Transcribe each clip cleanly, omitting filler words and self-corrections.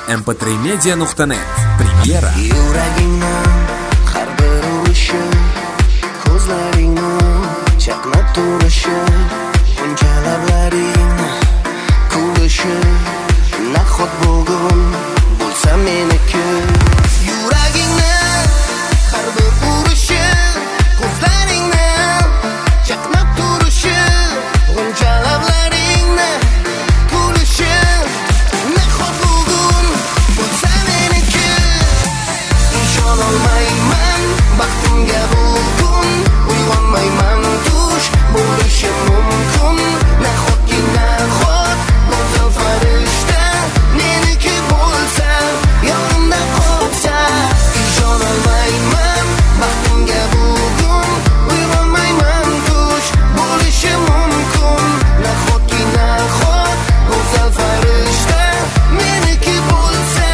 mp3media.net Premyera. Yuragingni har bir urishi, ko'zlaringni chaqnab turishi, uncha lablaringni kulishi, nahot bugun bo'lsa meniki. Yuragingni har bir urishi, ko'zlaringni chaqnab turishi, uncha lablaringni kulishi, nahot bugun bo'lsa meniki. Ishonolmayman baxtimga bugun, uyg'onmayman tush bo'lishi mumkin. Nahotki nahot go'zal farishta meniki bo'lsa, yonimda qolsa. Ishonolmayman baxtimga bugun, uyg'onmayman tush bo'lishi mumkin. Nahotki nahot go'zal farishta meniki bo'lsa.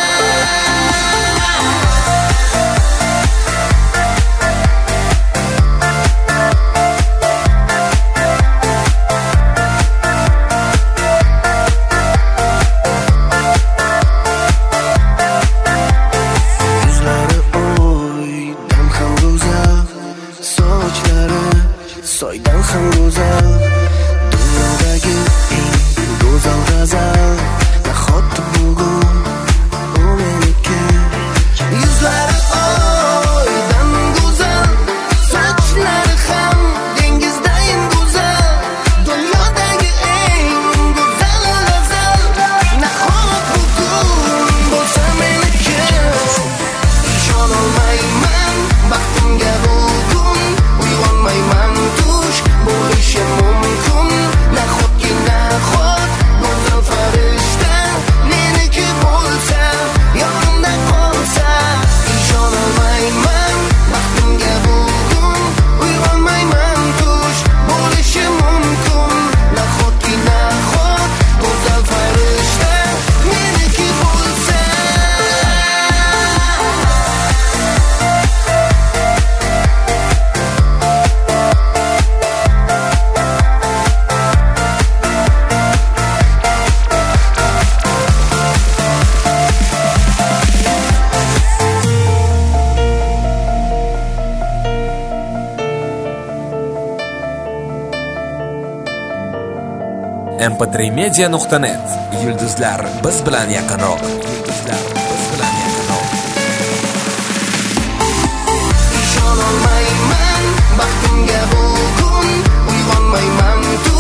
Yuzlari o'ydan ham go'zal, sochlari soydan ham go'zal, dunyodagi eng go'zal g'azal. Nahotki bugun u meniki. Yuzlari o'ydan go'zal, sochlari ham dengizdayin go'zal, dunyodagi eng go'zal g'azal. Nahotki bugun bo'lsa meniki. Ishonolmayman baxtimga bugun, uyg'onmayman tush bo'lishi mumkin. Nahotki nahot go'zal farishta meniki bo'lsa, yonimda qolsa. Ishonolmayman baxtimga bugun, uyg'onmayman tush bo'lishi mumkin. Nahotki nahot go'zal farishta meniki bo'lsa. mp3media.net Yulduzlar biz bilan yaqinroq. Yulduzlar biz bilan yaqinroq. Ishonolmayman baxtimga bugun, uyg'onmayman